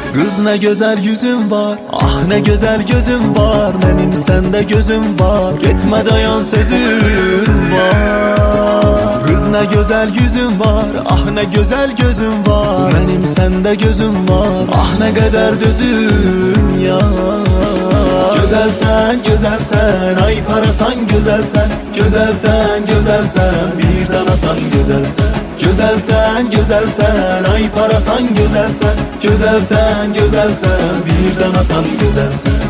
Kız ne güzel yüzün var, ah ne güzel gözün var. Benim sende gözüm var, gitme dayan sözüm var. Kız ne güzel yüzün var, ah ne güzel gözün var. Benim sende gözüm var, ah ne kadar dözüm ya. Güzelsen, güzelsen, ay parasan güzelsen. Güzelsen, güzelsen, bir danasan güzelsen. Güzelsen, güzelsen, ay parasan güzelsen. Güzelsen, güzelsen, bir danasan güzelsen.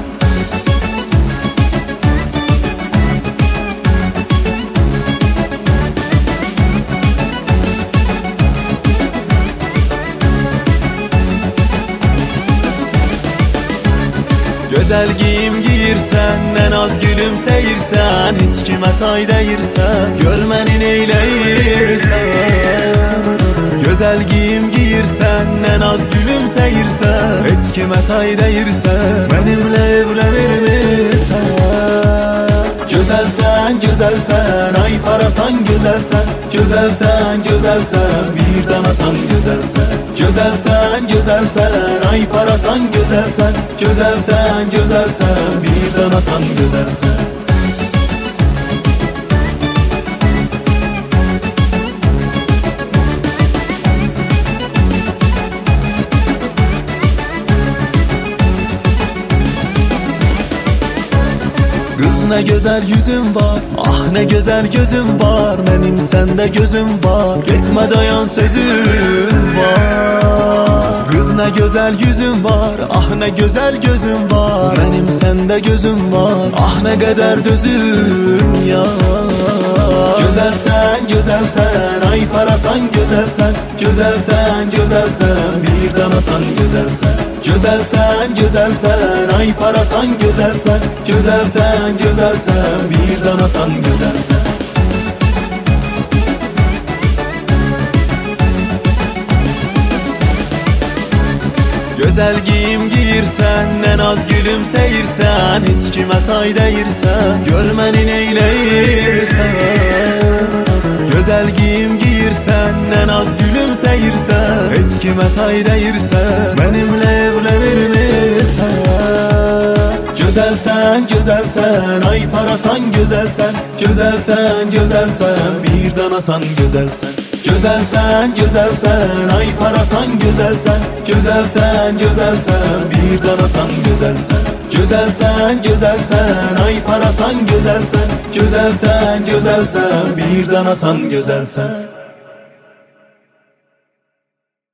Güzel giyim giyirsen, en az gülümseyirsen, hiç kime say değirsen, görmenin eyleyirsen. Güzel giyim giyirsen, en az gülümseyirsen, hiç kime say değirsen, benimle evlenir misin? Güzelsen, güzelsen, ay parasan güzelsen. Güzelsen, güzelsen, bir danasan güzelsen. Güzelsen, güzelsen, ay parasan güzelsen. Güzelsen, güzelsen, bir danasan güzelsen. Kız ne güzel yüzün var, ah ne güzel gözün var. Benim sende gözüm var, gitme dayan sözüm var. Kız ne güzel yüzün var, ah ne güzel gözün var. Benim sende gözüm var, ah ne kadar dözüm ya. Güzelsen, güzelsen, ay parasan güzelsen. Güzelsen, güzelsen, bir danasan güzelsen. Güzelsen, güzelsen, ay parasan güzelsen. Güzelsen, güzelsen, bir danasan güzelsen. Güzel giyim giyirsen, en az gülümseyirsen, hiç kime say değirsen, görmenin eyleyirsen. Güzel giyim giyirsen, en az gülümseyirsen, hiç kime say değirsen, benimle evlenir misin? Güzelsen, güzelsen, ay parasan güzelsen. Güzelsen, güzelsen, bir danasan güzelsen. Güzelsen, güzelsen, ay parasan güzelsen. Güzelsen, güzelsen, bir danasan güzelsen. Güzelsen, güzelsen, ay parasan güzelsen. Güzelsen, güzelsen, bir danasan güzelsen.